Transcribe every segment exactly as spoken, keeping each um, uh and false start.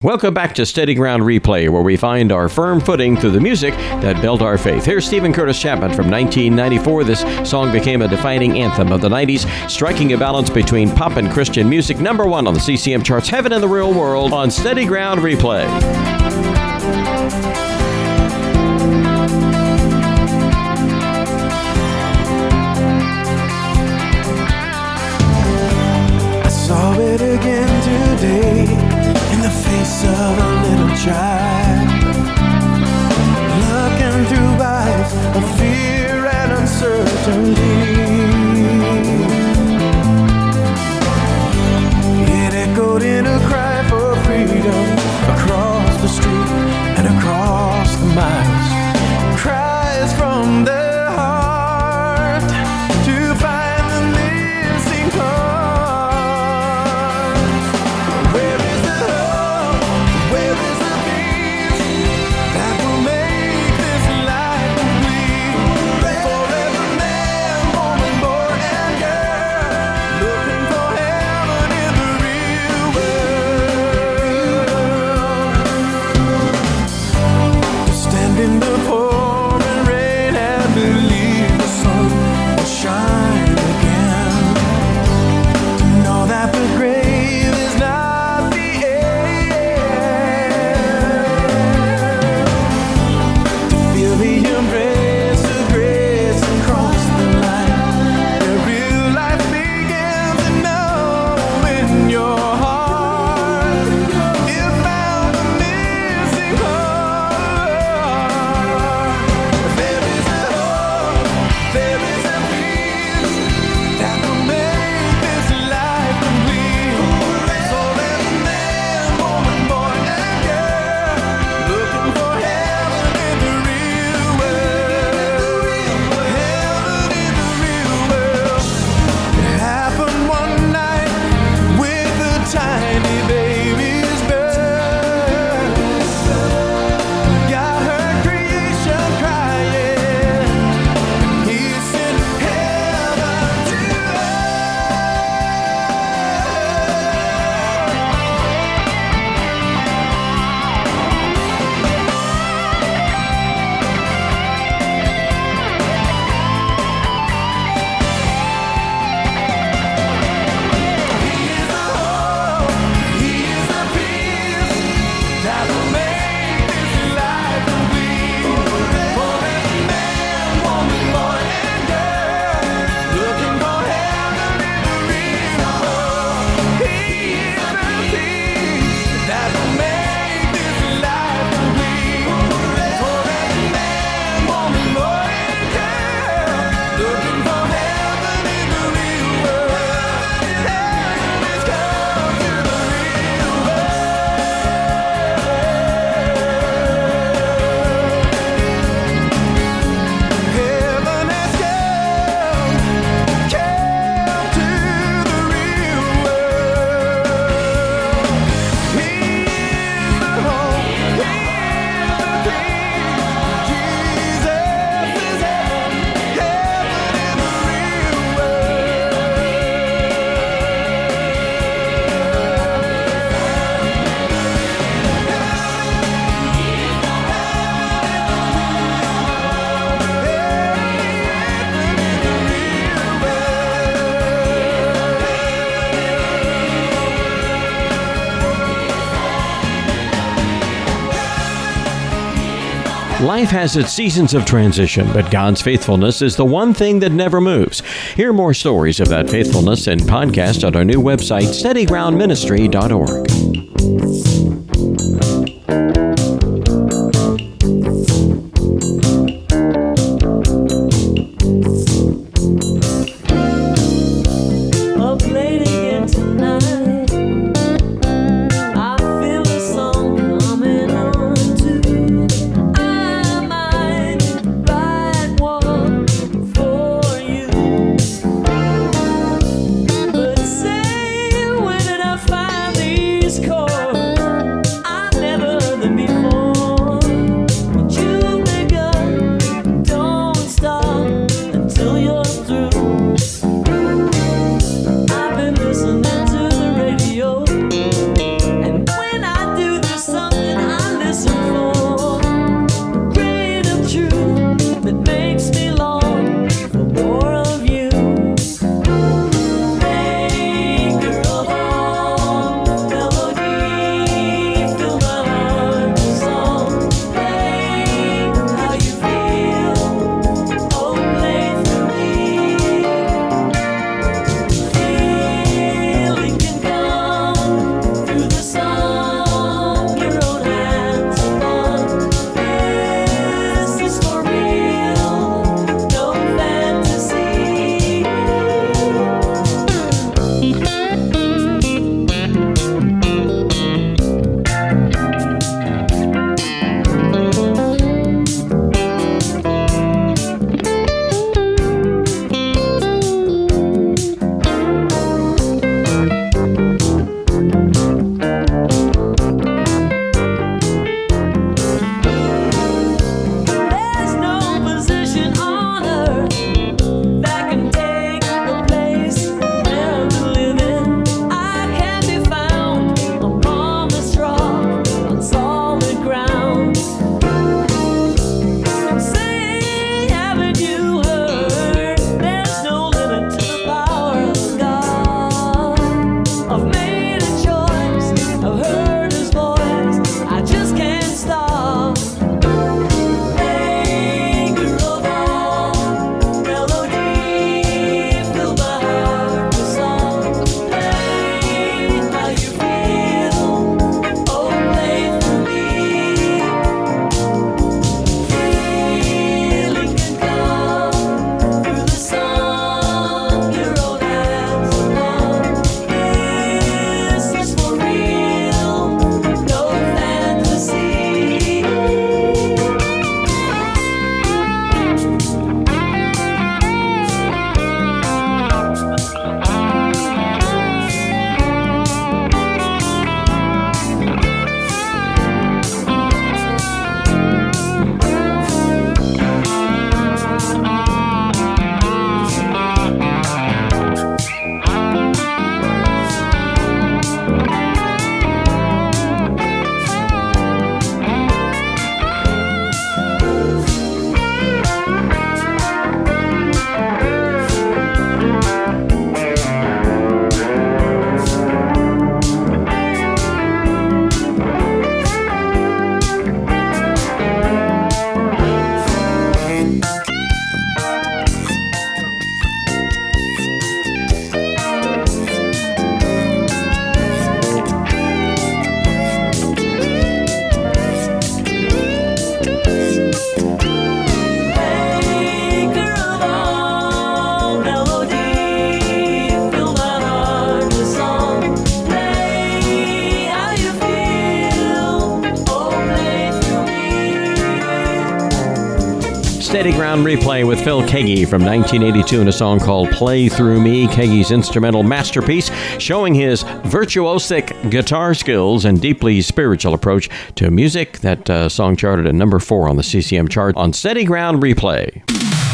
Welcome back to Steady Ground Replay, where we find our firm footing through the music that built our faith. Here's Stephen Curtis Chapman from nineteen ninety-four. This song became a defining anthem of the nineties, striking a balance between pop and Christian music. Number one on the C C M charts, Heaven in the Real World on Steady Ground Replay. I saw it again today in the face of a little child, looking through eyes of fear and uncertainty. It echoed in a cry for freedom across the street and across the miles. Cries from the heart to find the missing part. Where is the hope? Where is the peace that will make this life complete? For every man, woman, boy, and girl looking for heaven in the real world. Stand in the pouring rain and believe the sun will shine again. To know that the grave is not the end. To feel the embrace of grace and cross the line where real life begins. And know in your heart you found the missing part. There is a hope, there is a peace that will make this life complete. So every man, woman, boy, and girl looking for heaven in the real world. Heaven in the real world. It happened one night with the tiny baby's birth. Got her creation crying. He sent heaven to He is the peace that will make this life complete. For every man, woman, boy, and girl looking for heaven in the real world. He is the peace that will make this life complete. For every man, woman, boy, and girl looking for heaven in the real world. Heaven is come to the real Heaven has come, come to the real world. He is the hope, He is the peace. Jesus is heaven, heaven in the real Life has its seasons of transition, but God's faithfulness is the one thing that never moves. Hear more stories of that faithfulness and podcast at our new website, steady ground ministry dot org. Up late again tonight. I feel a song coming on too. I might write one for you, but say, where did I find these chords? Steady Ground Replay with Phil Keaggy from nineteen eighty-two in a song called Play Through Me, Keaggy's instrumental masterpiece, showing his virtuosic guitar skills and deeply spiritual approach to music. That uh, song charted at number four on the C C M chart on Steady Ground Replay.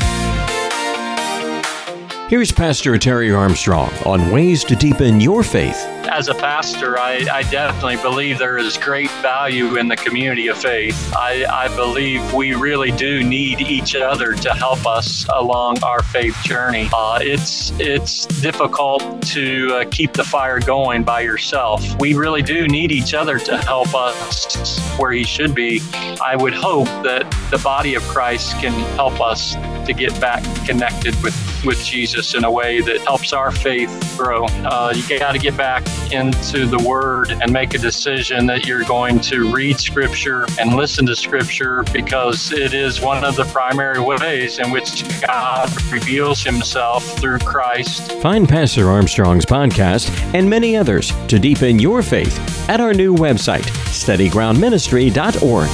Here's Pastor Terry Armstrong on ways to deepen your faith. As a pastor, I, I definitely believe there is great value in the community of faith. I, I believe we really do need each other to help us along our faith journey. Uh, it's it's difficult to uh, keep the fire going by yourself. We really do need each other to help us where he should be. I would hope that the body of Christ can help us to get back connected with, with Jesus in a way that helps our faith grow. Uh, you got to get back into the Word and make a decision that you're going to read Scripture and listen to Scripture, because it is one of the primary ways in which God reveals himself through Christ. Find Pastor Armstrong's podcast and many others to deepen your faith at our new website, steady ground ministry dot org.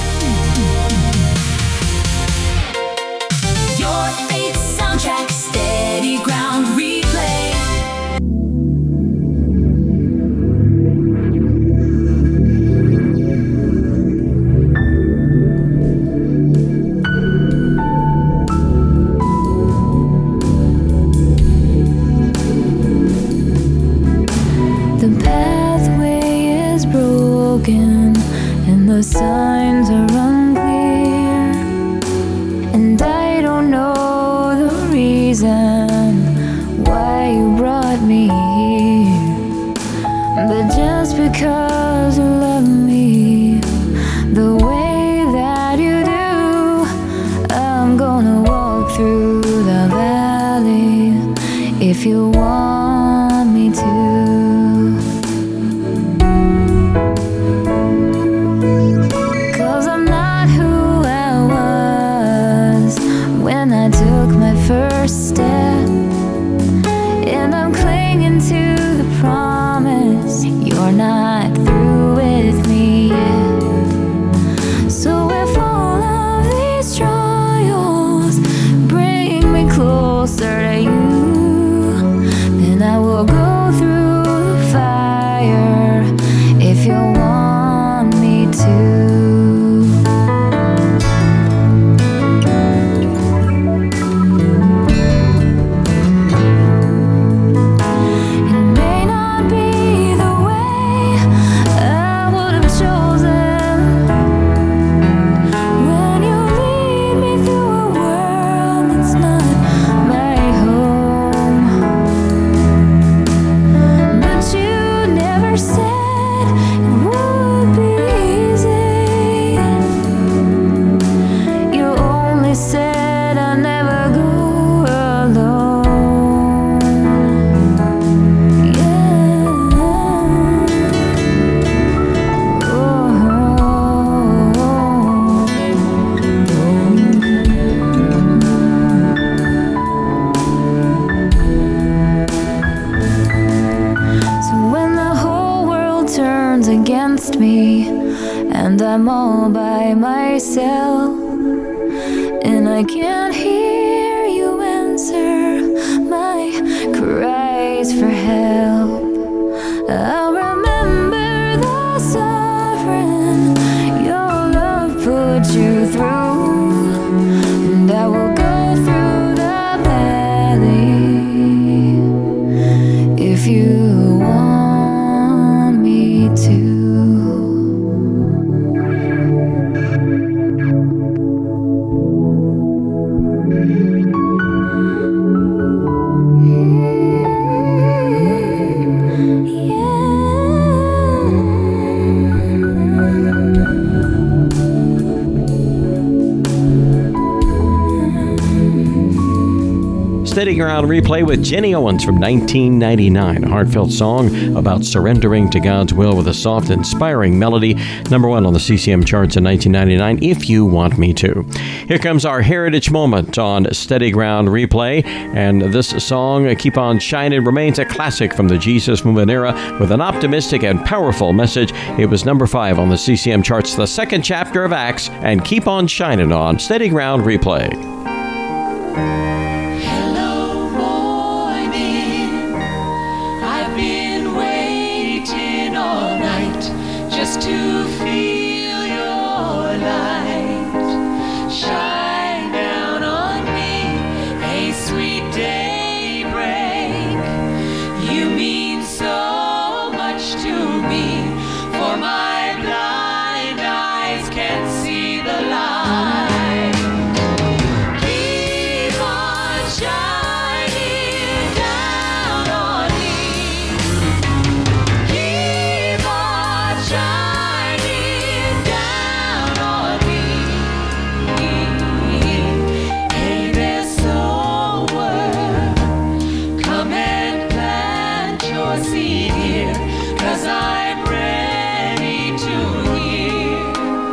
Your faith soundtrack, Steady Ground Replay. The pathway is broken and the signs are unclear, and I don't know the reason why you brought me here, but just because you love me the way that you do, I'm gonna walk through the valley if you want me to. Cause I'm not who I was when I took my first step, and I'm clinging to the promise you're not through with me yet. So if all of these trials bring me closer to you, then I will go through the fire if you want me to. It may not be the way I would have chosen when you lead me through a world that's not my home, but you never said it would be easy. You only said I never go alone. Yeah. So when the whole world turns against me and I'm all by myself, and I can't hear you answer my cries for help, I'll remember the suffering your love put you through, and I will go through the valley if you want me to. Steady Ground Replay with Jenny Owens from nineteen ninety-nine, a heartfelt song about surrendering to God's will with a soft, inspiring melody. Number one on the C C M charts in nineteen ninety-nine, If You Want Me To. Here comes our heritage moment on Steady Ground Replay, and this song, Keep On Shining, remains a classic from the Jesus Movement era with an optimistic and powerful message. It was number five on the C C M charts, the second chapter of Acts, and Keep On Shining on Steady Ground Replay. Hello, morning. I've been waiting all night just to feel your light shine down on me. A sweet daybreak. You mean so much to me. For my blind eyes can't see the light. Keep on shining down on me. Keep on shining down on me. Hey there, sower, come and plant your seed here, 'cause I'm ready to hear.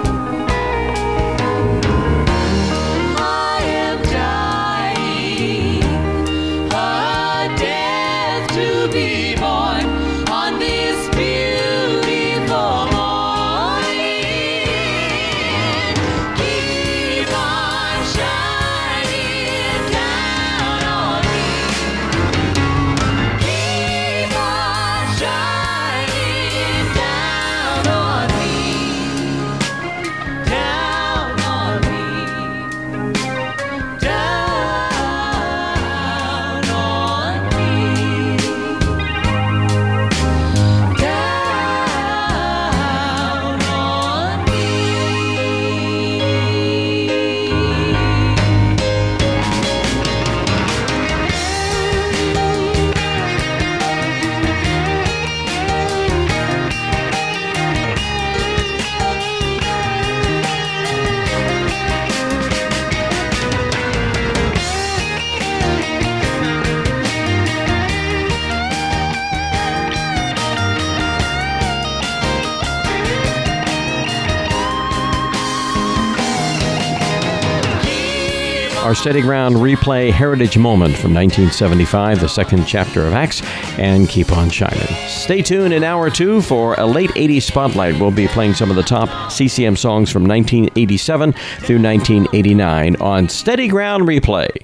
I am dying a death to be born on this beautiful morning. Keep on shining down on me. Keep on shining down on me. Down on me. Down on me. Down on Our Steady Ground replay Heritage Moment from nineteen seventy-five, the second chapter of Acts, and Keep on Shining. Stay tuned in hour two for a late eighties spotlight. We'll be playing some of the top C C M songs from nineteen eighty-seven through nineteen eighty-nine on Steady Ground Replay.